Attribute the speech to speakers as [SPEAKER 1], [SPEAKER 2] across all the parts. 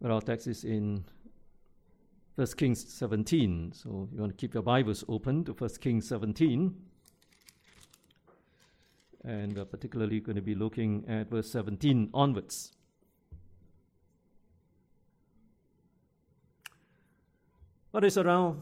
[SPEAKER 1] But our text is in 1 Kings 17. So you want to keep your Bibles open to 1 Kings 17. And we're particularly going to be looking at verse 17 onwards. But it's around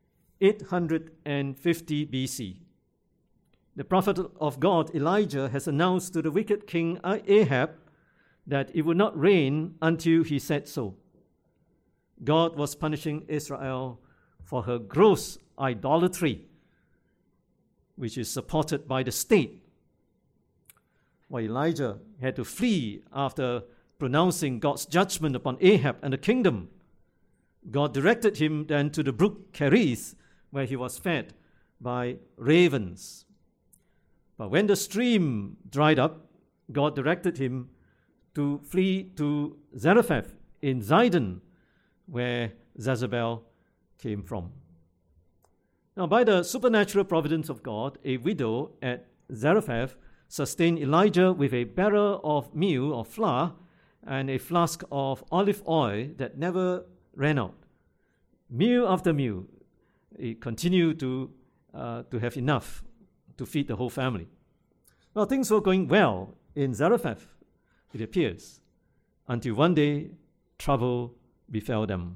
[SPEAKER 1] 850 BC. The prophet of God, Elijah, has announced to the wicked king Ahab that it would not rain until he said so. God was punishing Israel for her gross idolatry, which is supported by the state. While Elijah had to flee after pronouncing God's judgment upon Ahab and the kingdom, God directed him then to the brook Cherith, where he was fed by ravens. But when the stream dried up, God directed him to flee to Zarephath in Zidon, where Jezebel came from. Now, by the supernatural providence of God, a widow at Zarephath sustained Elijah with a barrel of meal or flour and a flask of olive oil that never ran out. Meal after meal, he continued to have enough to feed the whole family. Well, things were going well in Zarephath, it appears, until one day trouble befell them.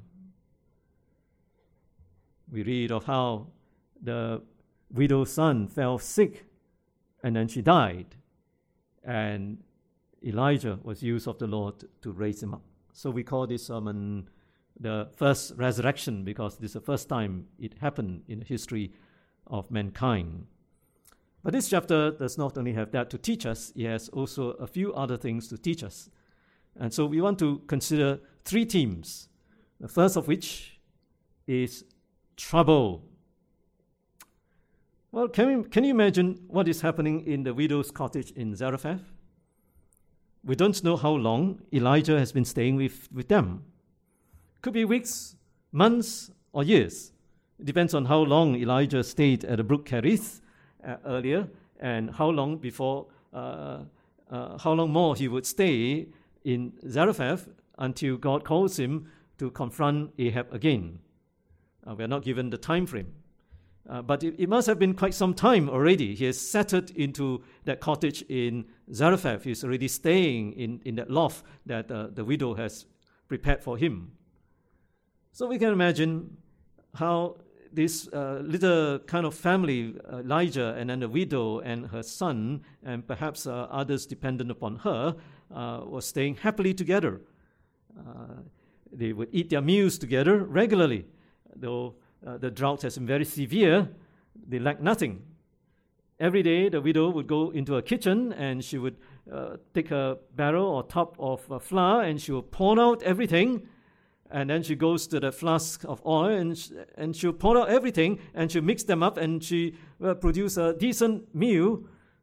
[SPEAKER 1] We read of how the widow's son fell sick and then she died, and Elijah was used of the Lord to raise him up. So we call this sermon the first resurrection, because this is the first time it happened in the history of mankind. But this chapter does not only have that to teach us, it has also a few other things to teach us. And so we want to consider three themes, the first of which is trouble. Well, can you imagine what is happening in the widow's cottage in Zarephath? We don't know how long Elijah has been staying with them. Could be weeks, months, or years. It depends on how long Elijah stayed at the brook Cherith earlier, and how long more he would stay in Zarephath until God calls him to confront Ahab again. We are not given the time frame. But it must have been quite some time already. He has settled into that cottage in Zarephath. He's already staying in that loft that the widow has prepared for him. So we can imagine how this little kind of family, Elijah and then the widow and her son, and perhaps others dependent upon her, was staying happily together. They would eat their meals together regularly. Though the drought has been very severe, they lacked nothing. Every day, the widow would go into her kitchen and she would take a barrel or tub of flour and she would pour out everything. And then she goes to the flask of oil and she'll pour out everything and she'll mix them up and she will produce a decent meal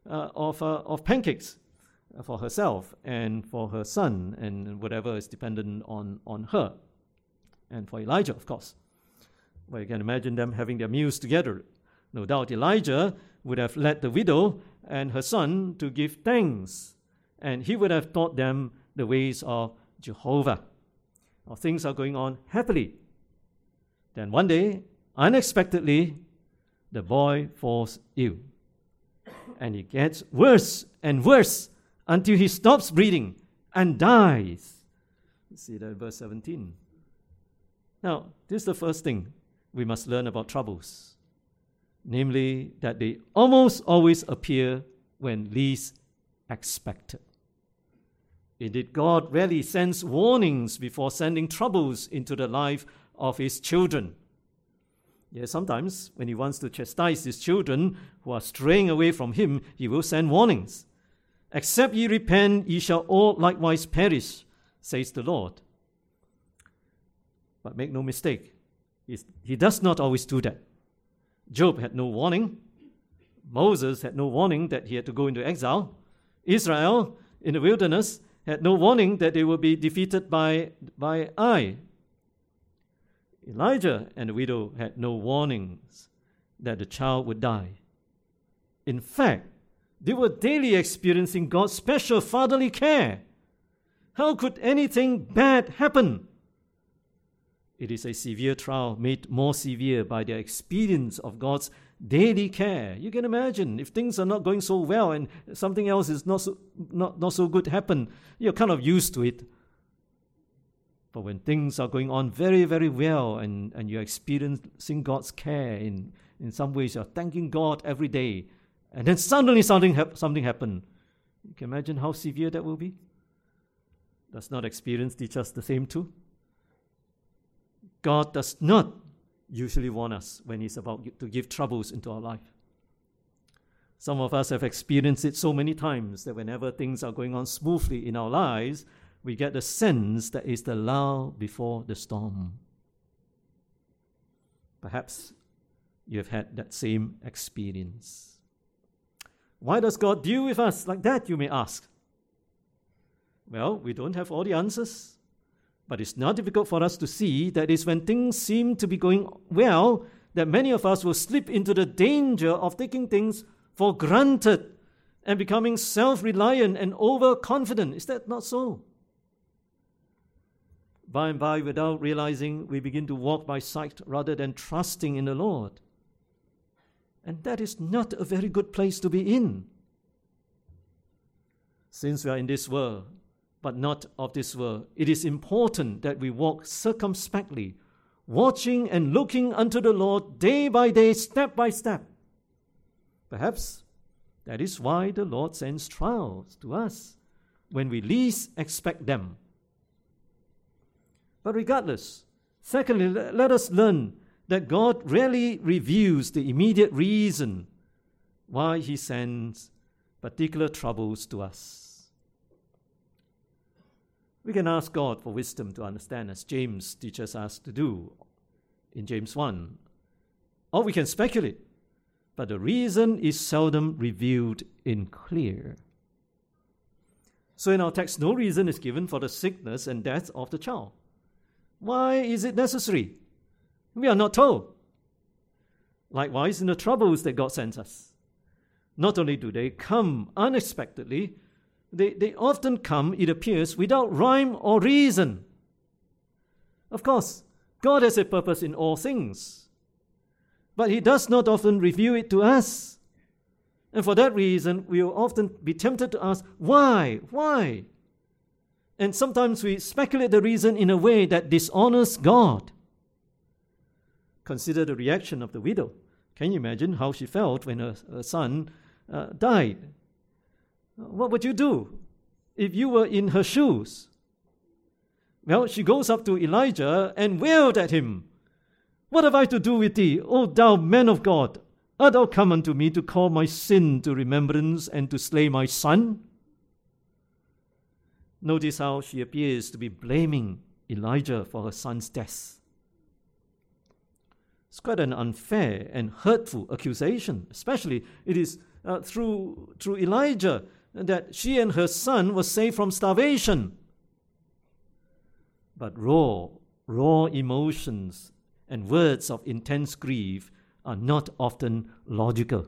[SPEAKER 1] of pancakes for herself and for her son and whatever is dependent on her. And for Elijah, of course. Well, you can imagine them having their meals together. No doubt Elijah would have led the widow and her son to give thanks, and he would have taught them the ways of Jehovah. Now, things are going on happily. Then one day, unexpectedly, the boy falls ill. And it gets worse and worse until he stops breathing and dies. You see that in verse 17. Now, this is the first thing we must learn about troubles, namely that they almost always appear when least expected. Indeed, God rarely sends warnings before sending troubles into the life of his children. Yes, sometimes when he wants to chastise his children who are straying away from him, he will send warnings. Except ye repent, ye shall all likewise perish, says the Lord. But make no mistake, he does not always do that. Job had no warning. Moses had no warning that he had to go into exile. Israel in the wilderness had no warning that they would be defeated by Ai. Elijah and the widow had no warnings that the child would die. In fact, they were daily experiencing God's special fatherly care. How could anything bad happen It is a severe trial made more severe by their experience of God's daily care. You can imagine if things are not going so well and something else is not so good happen, you're kind of used to it. But when things are going on very, very well and you're experiencing God's care in some ways, you're thanking God every day, and then suddenly something happened. You can imagine how severe that will be. Does not experience teach us the same too? God does not usually warn us when He's about to give troubles into our life. Some of us have experienced it so many times that whenever things are going on smoothly in our lives, we get the sense that it's the lull before the storm. Perhaps you have had that same experience. Why does God deal with us like that, you may ask? Well, we don't have all the answers, but it's not difficult for us to see that it's when things seem to be going well that many of us will slip into the danger of taking things for granted and becoming self-reliant and overconfident. Is that not so? By and by, without realizing, we begin to walk by sight rather than trusting in the Lord. And that is not a very good place to be in. Since we are in this world, but not of this world, it is important that we walk circumspectly, watching and looking unto the Lord day by day, step by step. Perhaps that is why the Lord sends trials to us when we least expect them. But regardless, secondly, let us learn that God rarely reveals the immediate reason why He sends particular troubles to us. We can ask God for wisdom to understand, as James teaches us to do in James 1. Or we can speculate, but the reason is seldom revealed in clear. So in our text, no reason is given for the sickness and death of the child. Why is it necessary? We are not told. Likewise, in the troubles that God sends us, not only do they come unexpectedly, they often come, it appears, without rhyme or reason. Of course, God has a purpose in all things, but He does not often reveal it to us. And for that reason, we will often be tempted to ask, why? Why? And sometimes we speculate the reason in a way that dishonors God. Consider the reaction of the widow. Can you imagine how she felt when her son died? What would you do if you were in her shoes? Well, she goes up to Elijah and wailed at him. What have I to do with thee, O thou man of God? Art thou come unto me to call my sin to remembrance and to slay my son? Notice how she appears to be blaming Elijah for her son's death. It's quite an unfair and hurtful accusation, especially it is through Elijah that she and her son were saved from starvation. But raw emotions and words of intense grief are not often logical.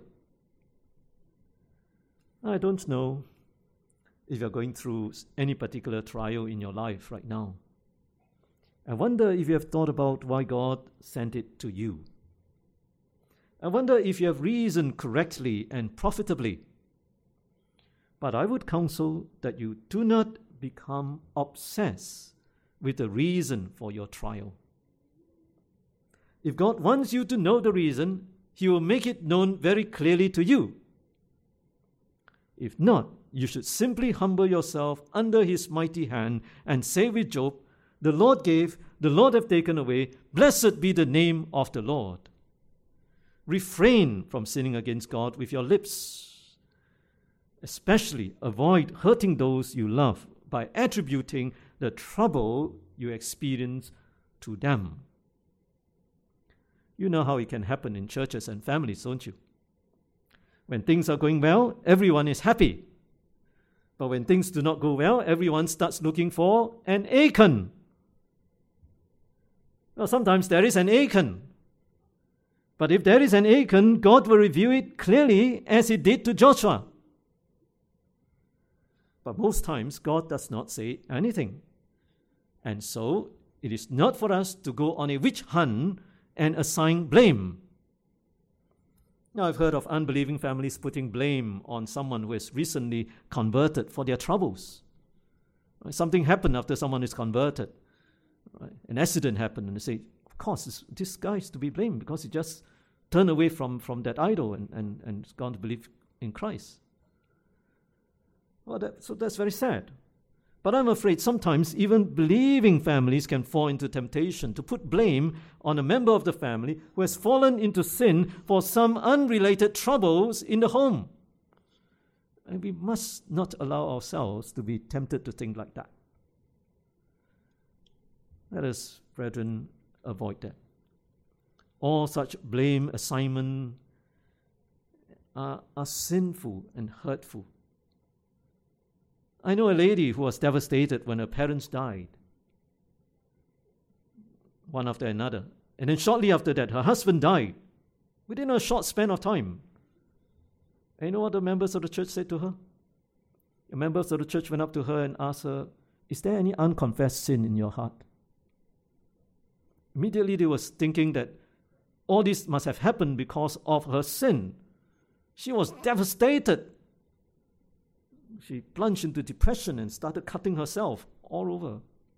[SPEAKER 1] I don't know if you're going through any particular trial in your life right now. I wonder if you have thought about why God sent it to you. I wonder if you have reasoned correctly and profitably. But I would counsel that you do not become obsessed with the reason for your trial. If God wants you to know the reason, He will make it known very clearly to you. If not, you should simply humble yourself under His mighty hand and say with Job, "The Lord gave, the Lord hath taken away. Blessed be the name of the Lord." Refrain from sinning against God with your lips. Especially avoid hurting those you love by attributing the trouble you experience to them. You know how it can happen in churches and families, don't you? When things are going well, everyone is happy. But when things do not go well, everyone starts looking for an Achan. Well, sometimes there is an Achan. But if there is an Achan, God will reveal it clearly as He did to Joshua. But most times, God does not say anything. And so, It is not for us to go on a witch hunt and assign blame. Now, I've heard of unbelieving families putting blame on someone who has recently converted for their troubles. Something happened after someone is converted. An accident happened, and they say, of course, this guy is to be blamed because he just turned away from that idol and gone to believe in Christ. So that's very sad. But I'm afraid sometimes even believing families can fall into temptation to put blame on a member of the family who has fallen into sin for some unrelated troubles in the home. And we must not allow ourselves to be tempted to think like that. Let us, brethren, avoid that. All such blame assignment are sinful and hurtful. I know a lady who was devastated when her parents died, one after another. And then shortly after that, her husband died within a short span of time. And you know what the members of the church said to her? The members of the church went up to her and asked her, is there any unconfessed sin in your heart? Immediately they were thinking that all this must have happened because of her sin. She was devastated. She plunged into depression and started cutting herself all over.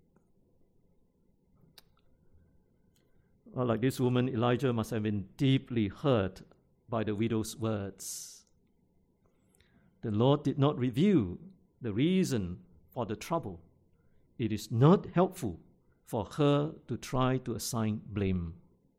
[SPEAKER 1] Well, like this woman, Elijah must have been deeply hurt by the widow's words. The Lord did not reveal the reason for the trouble. It is not helpful for her to try to assign blame.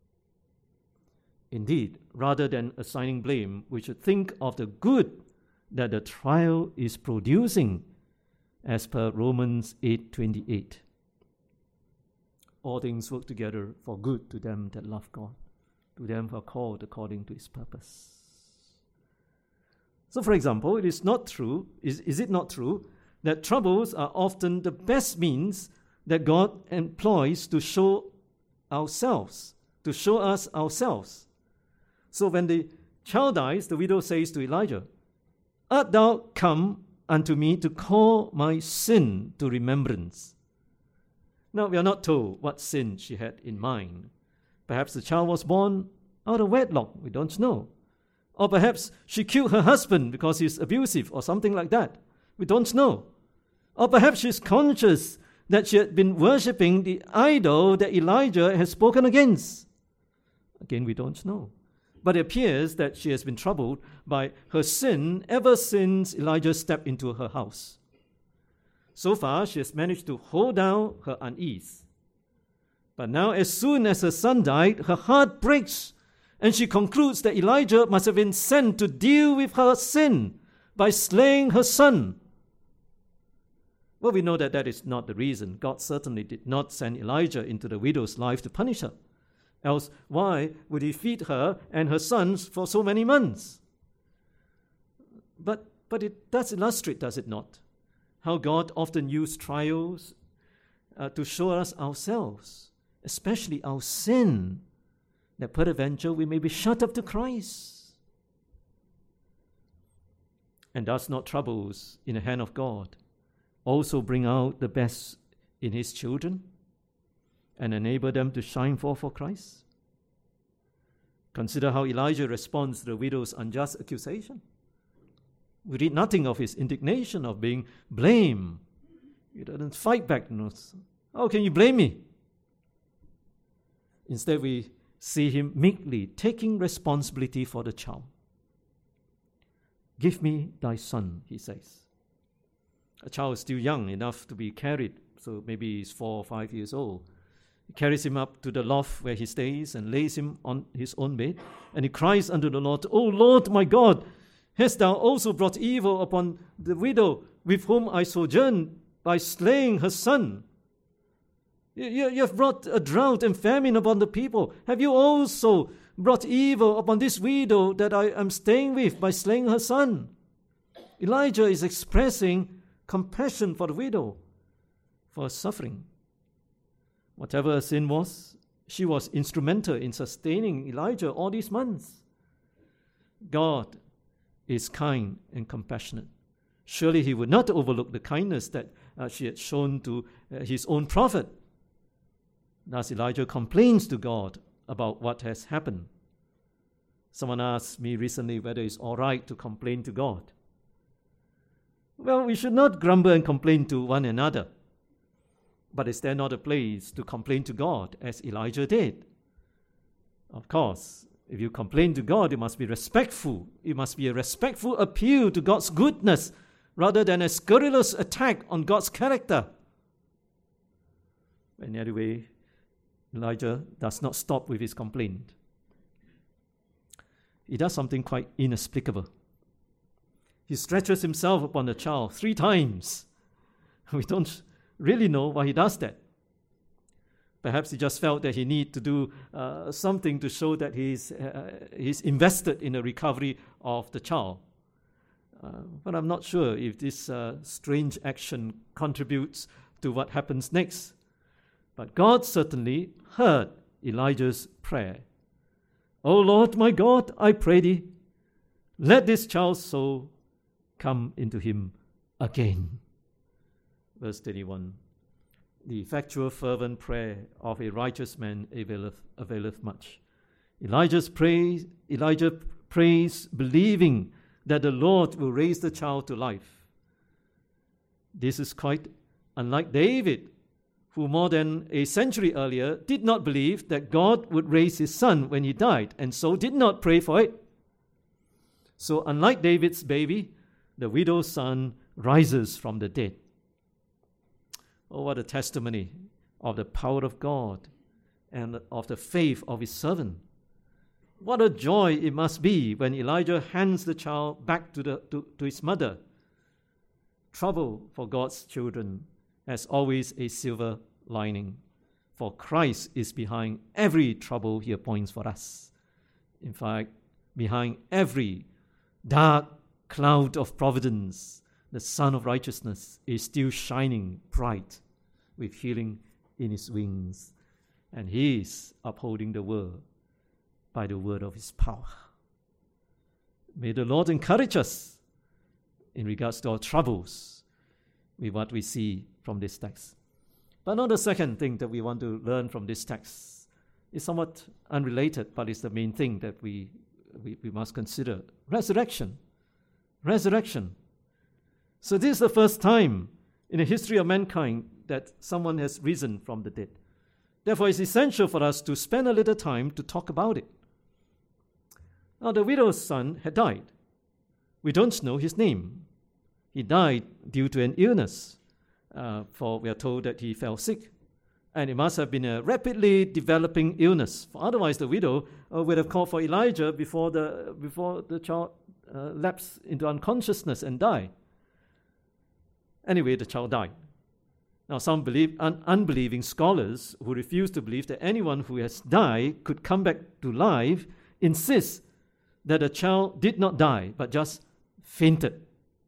[SPEAKER 1] Indeed, rather than assigning blame, we should think of the good that the trial is producing, as per Romans 8:28. All things work together for good to them that love God, to them who are called according to His purpose. So, for example, is it not true that troubles are often the best means that God employs to show us ourselves? So when the child dies, the widow says to Elijah, art thou come unto me to call my sin to remembrance? Now, we are not told what sin she had in mind. Perhaps the child was born out of wedlock, we don't know. Or perhaps she killed her husband because he's abusive or something like that. We don't know. Or perhaps she's conscious that she had been worshipping the idol that Elijah has spoken against. Again, we don't know. But it appears that she has been troubled by her sin ever since Elijah stepped into her house. So far, she has managed to hold down her unease. But now, as soon as her son died, her heart breaks, and she concludes that Elijah must have been sent to deal with her sin by slaying her son. Well, we know that that is not the reason. God certainly did not send Elijah into the widow's life to punish her. Else, why would he feed her and her sons for so many months? But it does illustrate, does it not, how God often used trials to show us ourselves, especially our sin, that peradventure we may be shut up to Christ. And does not troubles in the hand of God also bring out the best in His children and enable them to shine forth for Christ? Consider how Elijah responds to the widow's unjust accusation. We read nothing of his indignation, of being blamed. He doesn't fight back. How can you blame me? Instead, we see him meekly taking responsibility for the child. Give me thy son, he says. A child is still young enough to be carried, so maybe he's 4 or 5 years old. He carries him up to the loft where he stays and lays him on his own bed. And he cries unto the Lord, O Lord my God, hast thou also brought evil upon the widow with whom I sojourn by slaying her son? You have brought a drought and famine upon the people. Have you also brought evil upon this widow that I am staying with by slaying her son? Elijah is expressing compassion for the widow, for her suffering. Whatever her sin was, she was instrumental in sustaining Elijah all these months. God is kind and compassionate. Surely He would not overlook the kindness that she had shown to His own prophet. Thus Elijah complains to God about what has happened. Someone asked me recently whether it's all right to complain to God. Well, we should not grumble and complain to one another. But is there not a place to complain to God as Elijah did? Of course, if you complain to God, you must be respectful. It must be a respectful appeal to God's goodness rather than a scurrilous attack on God's character. And anyway, Elijah does not stop with his complaint. He does something quite inexplicable. He stretches himself upon the child 3 times. We don't really know why he does that. Perhaps he just felt that he needed to do something to show that he's invested in the recovery of the child. But I'm not sure if this strange action contributes to what happens next. But God certainly heard Elijah's prayer. O Lord my God, I pray thee, let this child's soul come into him again. Verse 31. The effectual fervent prayer of a righteous man availeth much. Elijah prays believing that the Lord will raise the child to life. This is quite unlike David, who more than a century earlier did not believe that God would raise his son when he died, and so did not pray for it. So unlike David's baby, the widow's son rises from the dead. Oh, what a testimony of the power of God and of the faith of his servant. What a joy it must be when Elijah hands the child back to his mother. Trouble for God's children has always a silver lining, for Christ is behind every trouble he appoints for us. In fact, behind every dark cloud of providence, the Sun of Righteousness is still shining bright with healing in his wings, and he is upholding the world by the word of his power. May the Lord encourage us in regards to our troubles with what we see from this text. But now the second thing that we want to learn from this text is somewhat unrelated, but it's the main thing that we must consider. Resurrection. Resurrection. So this is the first time in the history of mankind that someone has risen from the dead. Therefore, it's essential for us to spend a little time to talk about it. Now, the widow's son had died. We don't know his name. He died due to an illness, for we are told that he fell sick. And it must have been a rapidly developing illness. For otherwise, the widow would have called for Elijah before the child lapsed into unconsciousness and died. Anyway, the child died. Now, some unbelieving scholars who refuse to believe that anyone who has died could come back to life insist that the child did not die, but just fainted.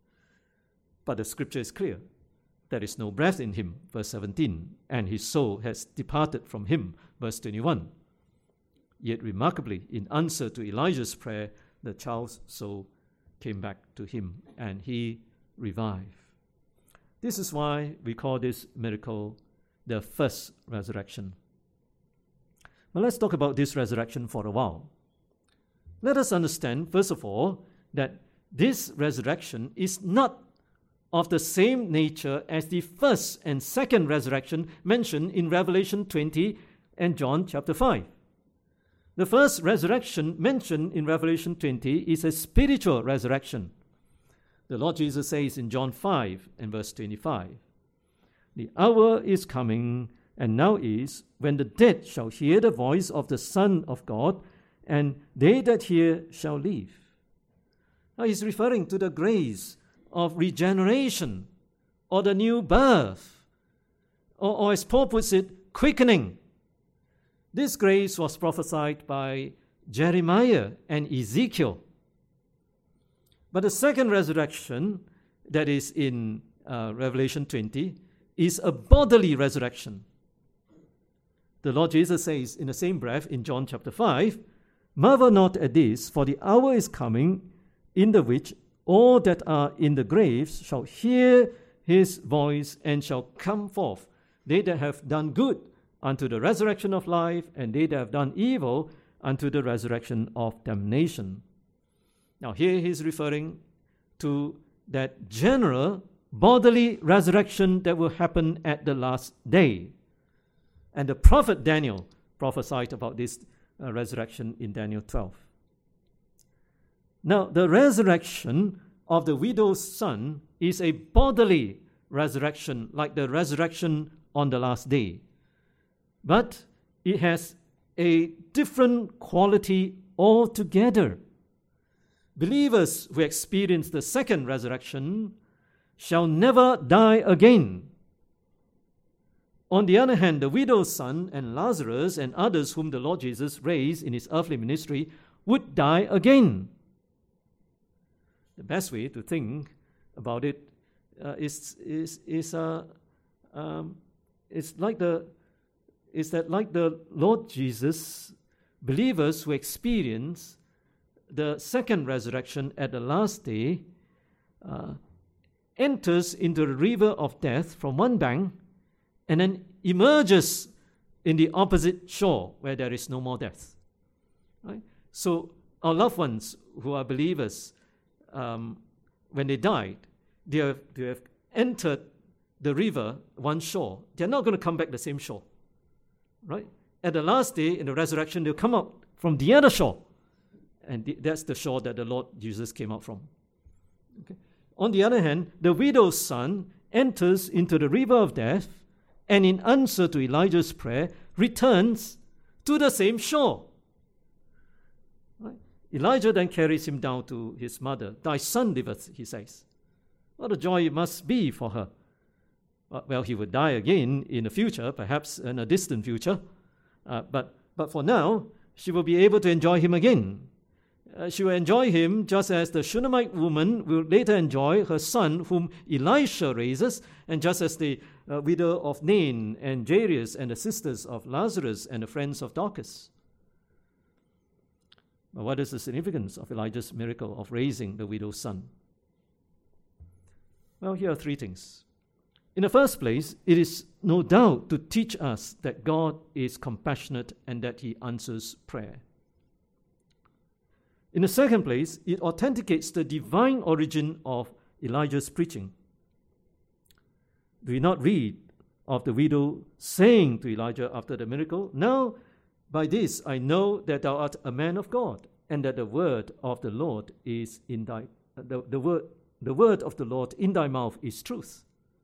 [SPEAKER 1] But the scripture is clear. There is no breath in him, verse 17, and his soul has departed from him, verse 21. Yet remarkably, in answer to Elijah's prayer, the child's soul came back to him, and he revived. This is why we call this miracle the first resurrection. But let's talk about this resurrection for a while. Let us understand, first of all, that this resurrection is not of the same nature as the first and second resurrection mentioned in Revelation 20 and John chapter 5. The first resurrection mentioned in Revelation 20 is a spiritual resurrection. The Lord Jesus says in John 5 and verse 25, "The hour is coming, and now is, when the dead shall hear the voice of the Son of God, and they that hear shall live." Now he's referring to the grace of regeneration, or the new birth, or as Paul puts it, quickening. This grace was prophesied by Jeremiah and Ezekiel. But the second resurrection, that is in Revelation 20, is a bodily resurrection. The Lord Jesus says in the same breath in John chapter 5, "Marvel not at this, for the hour is coming, in the which all that are in the graves shall hear his voice and shall come forth, they that have done good unto the resurrection of life, and they that have done evil unto the resurrection of damnation. Now here he's referring to that general bodily resurrection that will happen at the last day. And the prophet Daniel prophesied about this resurrection in Daniel 12. Now, the resurrection of the widow's son is a bodily resurrection, like the resurrection on the last day. But it has a different quality altogether. Believers who experience the second resurrection shall never die again. On the other hand, the widow's son and Lazarus and others whom the Lord Jesus raised in his earthly ministry would die again. The best way to think about it is like the Lord Jesus, believers who experience the second resurrection at the last day enters into the river of death from one bank and then emerges in the opposite shore where there is no more death. Right? So our loved ones who are believers, when they died, they have entered the river, one shore. They're not going to come back the same shore. Right? At the last day, in the resurrection, they'll come out from the other shore. And that's the shore that the Lord Jesus came out from. Okay? On the other hand, the widow's son enters into the river of death and in answer to Elijah's prayer, returns to the same shore. Right? Elijah then carries him down to his mother. Thy son liveth, he says. What a joy it must be for her. Well, he would die again in the future, perhaps in a distant future. But for now, she will be able to enjoy him again. She will enjoy him just as the Shunammite woman will later enjoy her son whom Elisha raises, and just as the widow of Nain and Jairus and the sisters of Lazarus and the friends of Dorcas. But what is the significance of Elijah's miracle of raising the widow's son? Well, here are three things. In the first place, it is no doubt to teach us that God is compassionate and that he answers prayer. In the second place, it authenticates the divine origin of Elijah's preaching. Do we not read of the widow saying to Elijah after the miracle, "Now by this I know that thou art a man of God, and that the word of the Lord is in thy the word of the Lord in thy mouth is truth."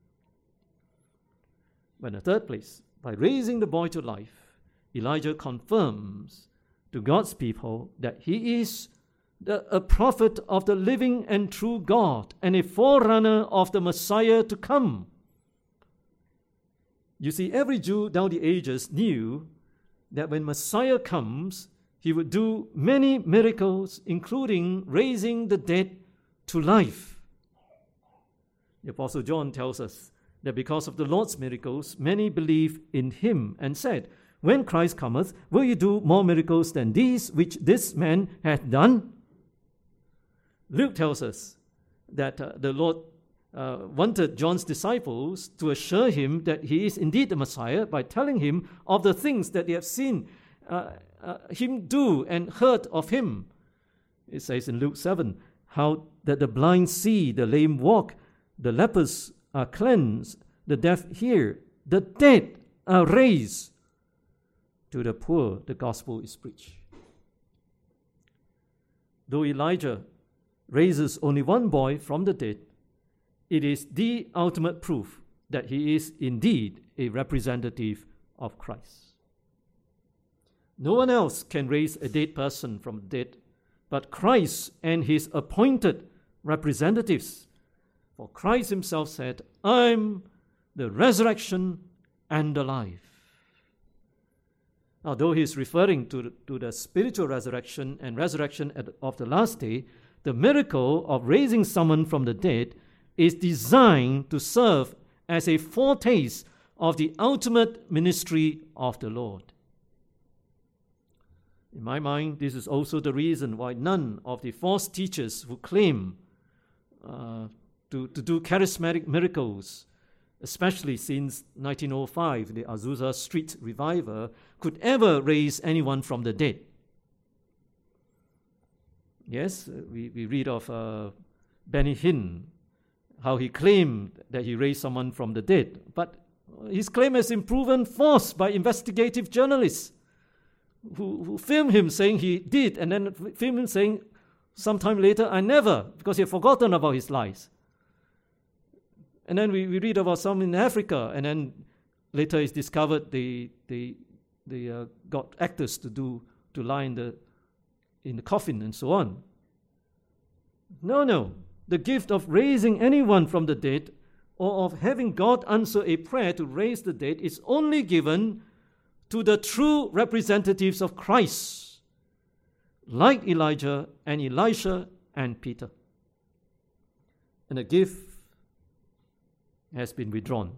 [SPEAKER 1] But in the third place, by raising the boy to life, Elijah confirms to God's people that he is a prophet of the living and true God and a forerunner of the Messiah to come. You see, every Jew down the ages knew that when Messiah comes, he would do many miracles, including raising the dead to life. The Apostle John tells us that because of the Lord's miracles, many believe in him and said, "When Christ cometh, will you do more miracles than these which this man hath done?" Luke tells us that the Lord wanted John's disciples to assure him that he is indeed the Messiah by telling him of the things that they have seen him do and heard of him. It says in Luke 7, how that the blind see, the lame walk, the lepers are cleansed, the deaf hear, the dead are raised. To the poor, the gospel is preached. Though Elijah raises only one boy from the dead, it is the ultimate proof that he is indeed a representative of Christ. No one else can raise a dead person from the dead but Christ and his appointed representatives. For Christ himself said, "I'm the resurrection and the life." Now, though he is referring to the spiritual resurrection and resurrection of the last day, the miracle of raising someone from the dead is designed to serve as a foretaste of the ultimate ministry of the Lord. In my mind, this is also the reason why none of the false teachers who claim to do charismatic miracles especially since 1905, the Azusa Street revival, could ever raise anyone from the dead. Yes, we read of Benny Hinn, how he claimed that he raised someone from the dead. But his claim has been proven false by investigative journalists who filmed him saying he did, and then filmed him saying sometime later, I never, because he had forgotten about his lies. And then we read about some in Africa, and then later it's discovered they got actors to lie in the coffin and so on. No. The gift of raising anyone from the dead or of having God answer a prayer to raise the dead is only given to the true representatives of Christ, like Elijah and Elisha and Peter. And the gift has been withdrawn.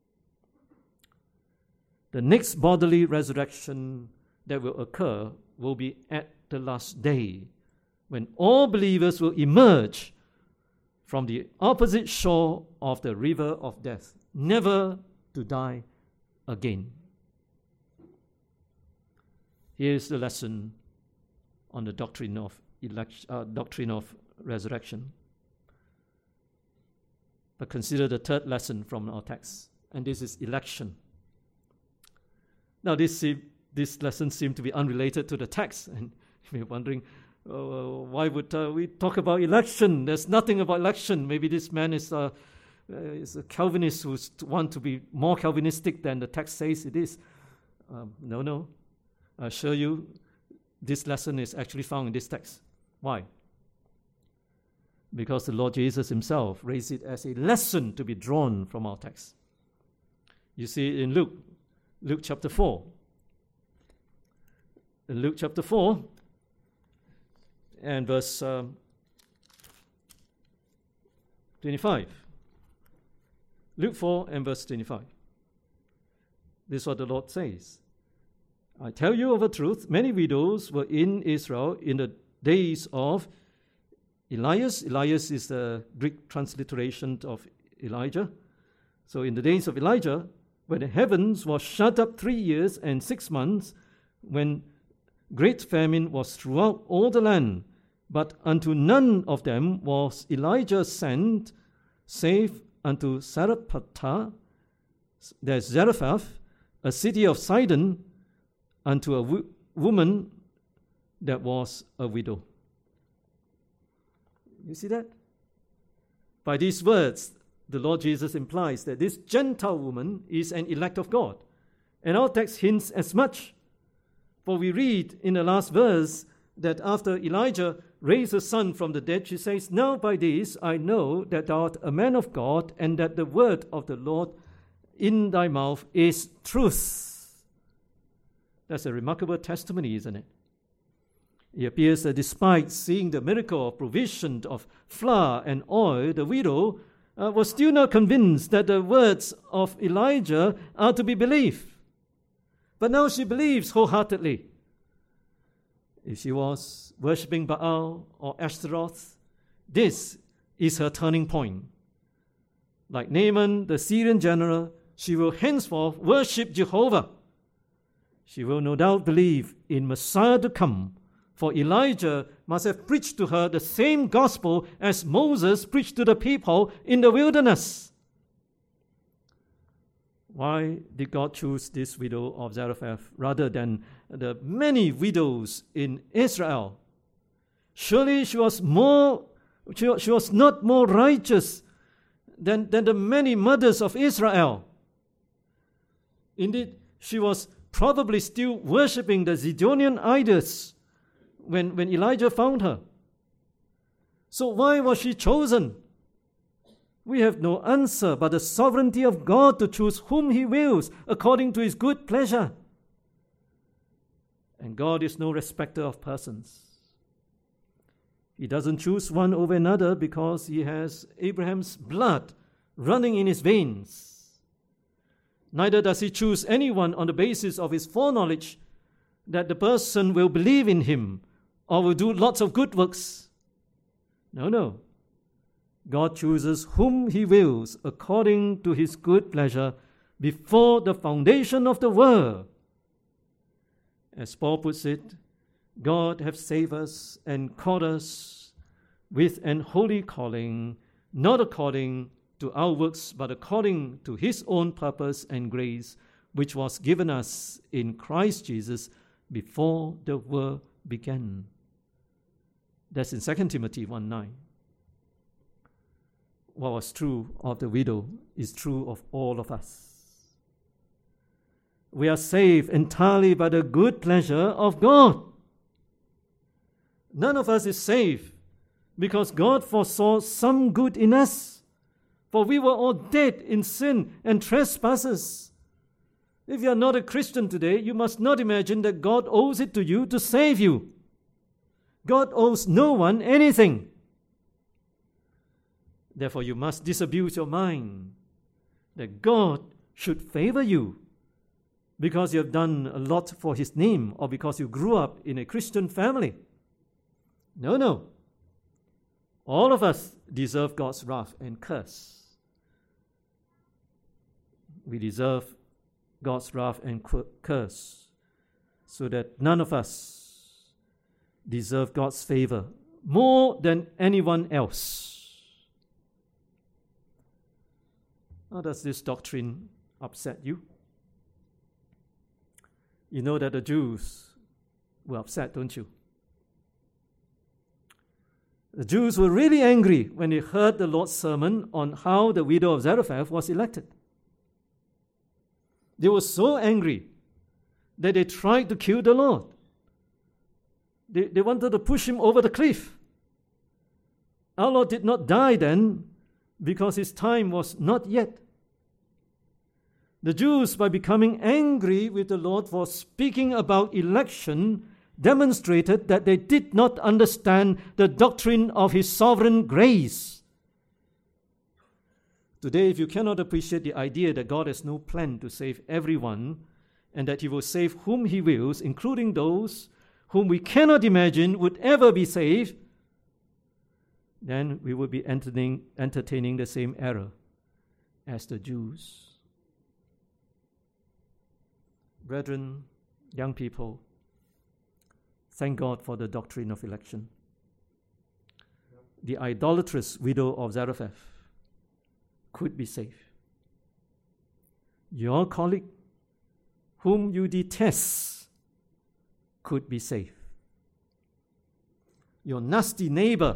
[SPEAKER 1] The next bodily resurrection that will occur will be at the last day, when all believers will emerge from the opposite shore of the river of death, never to die again. Here's the lesson on the doctrine of resurrection. But consider the third lesson from our text, and this is election. Now, this lesson seems to be unrelated to the text, and you may be wondering, why would we talk about election? There's nothing about election. Maybe this man is a Calvinist who wants to be more Calvinistic than the text says it is. No. I assure you, this lesson is actually found in this text. Why? Because the Lord Jesus himself raised it as a lesson to be drawn from our text. You see it in Luke chapter 4. In Luke chapter 4 and verse 25. Luke 4 and verse 25. This is what the Lord says. I tell you of a truth, many widows were in Israel in the days of Elias. Elias is the Greek transliteration of Elijah. So in the days of Elijah, when the heavens was shut up 3 years and 6 months, when great famine was throughout all the land, but unto none of them was Elijah sent, save unto Zarephath, there's Zarephath, a city of Sidon, unto a woman that was a widow. You see that? By these words, the Lord Jesus implies that this Gentile woman is an elect of God. And our text hints as much. For we read in the last verse that after Elijah raised her son from the dead, she says, Now by this I know that thou art a man of God, and that the word of the Lord in thy mouth is truth. That's a remarkable testimony, isn't it? It appears that despite seeing the miracle of provision of flour and oil, the widow was still not convinced that the words of Elijah are to be believed. But now she believes wholeheartedly. If she was worshipping Baal or Ashtaroth, this is her turning point. Like Naaman, the Syrian general, she will henceforth worship Jehovah. She will no doubt believe in Messiah to come, for Elijah must have preached to her the same gospel as Moses preached to the people in the wilderness. Why did God choose this widow of Zarephath rather than the many widows in Israel? Surely she was not more righteous than the many mothers of Israel. Indeed, she was probably still worshipping the Zidonian idols when Elijah found her. So why was she chosen? We have no answer but the sovereignty of God to choose whom he wills according to his good pleasure. And God is no respecter of persons. He doesn't choose one over another because he has Abraham's blood running in his veins. Neither does he choose anyone on the basis of his foreknowledge that the person will believe in him or will do lots of good works. No. God chooses whom he wills according to his good pleasure before the foundation of the world. As Paul puts it, God hath saved us and called us with an holy calling, not according to our works, but according to his own purpose and grace, which was given us in Christ Jesus before the world began. That's in 2 Timothy 1:9. What was true of the widow is true of all of us. We are saved entirely by the good pleasure of God. None of us is saved because God foresaw some good in us, for we were all dead in sin and trespasses. If you are not a Christian today, you must not imagine that God owes it to you to save you. God owes no one anything. Therefore, you must disabuse your mind that God should favor you because you have done a lot for his name or because you grew up in a Christian family. No. All of us deserve God's wrath and curse. We deserve God's wrath and curse so that none of us deserve God's favor more than anyone else. How does this doctrine upset you? You know that the Jews were upset, don't you? The Jews were really angry when they heard the Lord's sermon on how the widow of Zarephath was elected. They were so angry that they tried to kill the Lord. They wanted to push him over the cliff. Our Lord did not die then because his time was not yet. The Jews, by becoming angry with the Lord for speaking about election, demonstrated that they did not understand the doctrine of his sovereign grace. Today, if you cannot appreciate the idea that God has no plan to save everyone and that he will save whom he wills, including those whom we cannot imagine would ever be saved, then we would be entertaining the same error as the Jews. Brethren, young people, thank God for the doctrine of election. The idolatrous widow of Zarephath could be saved. Your colleague, whom you detest, could be saved. Your nasty neighbor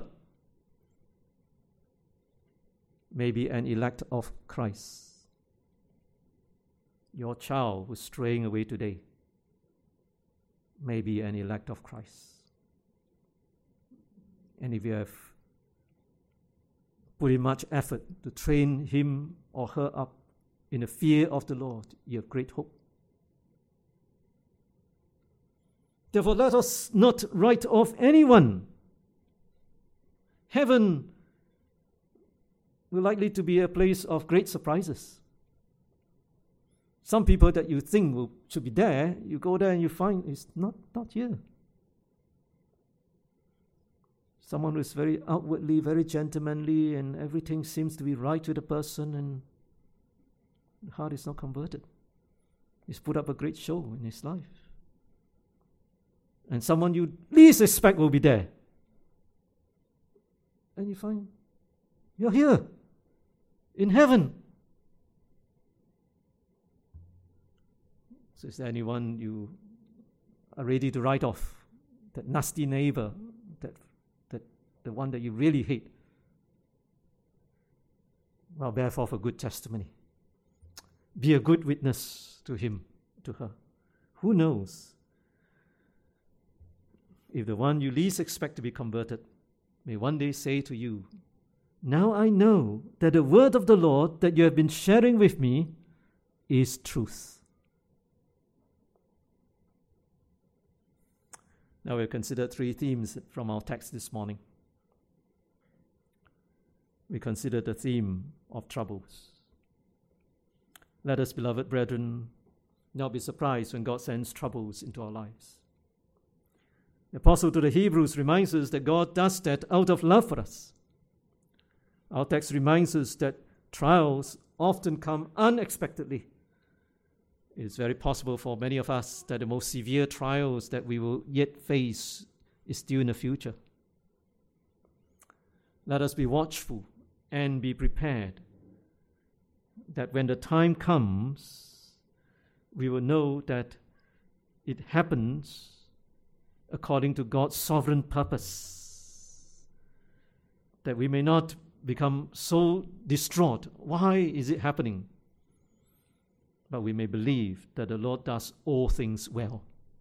[SPEAKER 1] may be an elect of Christ. Your child who's straying away today may be an elect of Christ. And if you have put in much effort to train him or her up in the fear of the Lord, you have great hope. Therefore, let us not write off anyone. Heaven will likely to be a place of great surprises. Some people that you think should be there, you go there and you find it's not here. Someone who is very outwardly, very gentlemanly, and everything seems to be right with the person, and the heart is not converted. He's put up a great show in his life. And someone you least expect will be there. And you find you're here in heaven. So is there anyone you are ready to write off? That nasty neighbor, that the one that you really hate? Well, bear forth a good testimony. Be a good witness to him, to her. Who knows if the one you least expect to be converted may one day say to you, "Now I know that the word of the Lord that you have been sharing with me is truth." Now we'll consider three themes from our text this morning. We consider the theme of troubles. Let us, beloved brethren, not be surprised when God sends troubles into our lives. The Apostle to the Hebrews reminds us that God does that out of love for us. Our text reminds us that trials often come unexpectedly. It is very possible for many of us that the most severe trials that we will yet face is still in the future. Let us be watchful and be prepared that when the time comes, we will know that it happens according to God's sovereign purpose, that we may not become so distraught. Why is it happening? But we may believe that the Lord does all things well.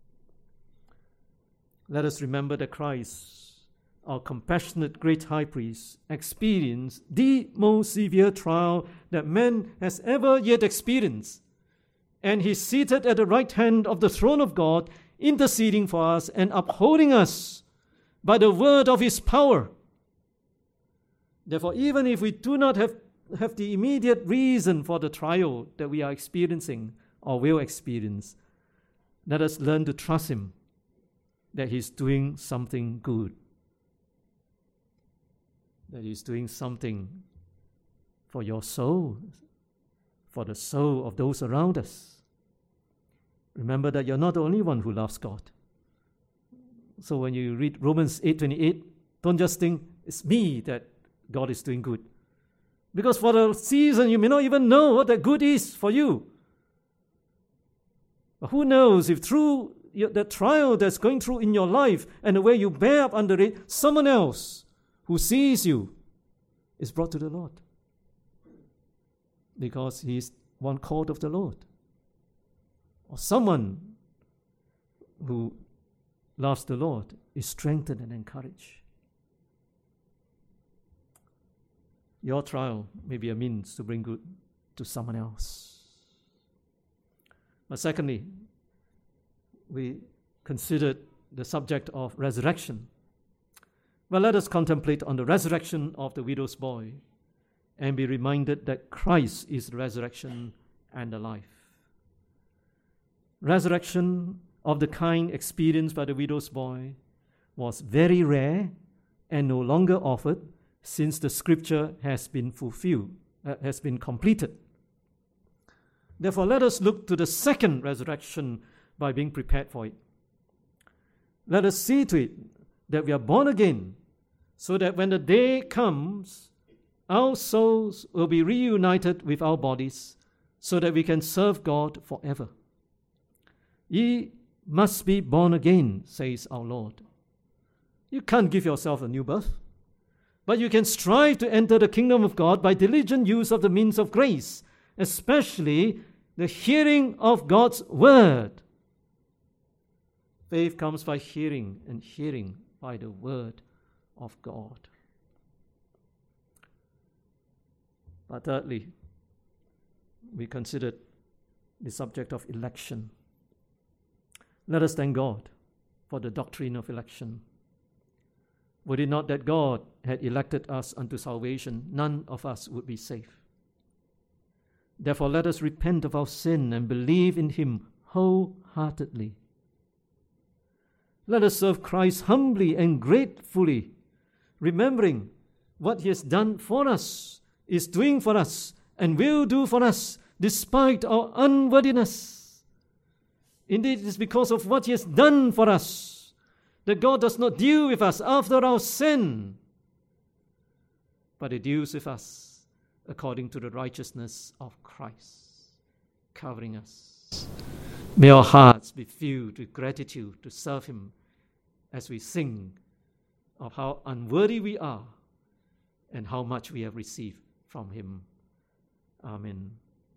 [SPEAKER 1] Let us remember that Christ, our compassionate great high priest, experienced the most severe trial that man has ever yet experienced. And he's seated at the right hand of the throne of God, interceding for us and upholding us by the word of his power. Therefore, even if we do not have the immediate reason for the trial that we are experiencing or will experience, let us learn to trust him that he's doing something good, that he's doing something for your soul, for the soul of those around us. Remember that you're not the only one who loves God. So when you read Romans 8:28, don't just think it's me that God is doing good. Because for the season, you may not even know what that good is for you. But who knows if through the trial that's going through in your life and the way you bear up under it, someone else who sees you is brought to the Lord. Because he is one called of the Lord. Or someone who loves the Lord is strengthened and encouraged. Your trial may be a means to bring good to someone else. But secondly, we considered the subject of resurrection. Well, let us contemplate on the resurrection of the widow's boy and be reminded that Christ is the resurrection and the life. Resurrection of the kind experienced by the widow's boy was very rare and no longer offered since the scripture has been completed. Therefore, let us look to the second resurrection by being prepared for it. Let us see to it that we are born again, so that when the day comes, our souls will be reunited with our bodies, so that we can serve God forever. Ye must be born again, says our Lord. You can't give yourself a new birth, but you can strive to enter the kingdom of God by diligent use of the means of grace, especially the hearing of God's word. Faith comes by hearing, and hearing by the word of God. But thirdly, we considered the subject of election. Let us thank God for the doctrine of election. Were it not that God had elected us unto salvation, none of us would be safe. Therefore, let us repent of our sin and believe in him wholeheartedly. Let us serve Christ humbly and gratefully, remembering what he has done for us, is doing for us, and will do for us despite our unworthiness. Indeed, it is because of what he has done for us that God does not deal with us after our sin, but he deals with us according to the righteousness of Christ, covering us. May our hearts be filled with gratitude to serve him as we sing of how unworthy we are and how much we have received from him. Amen.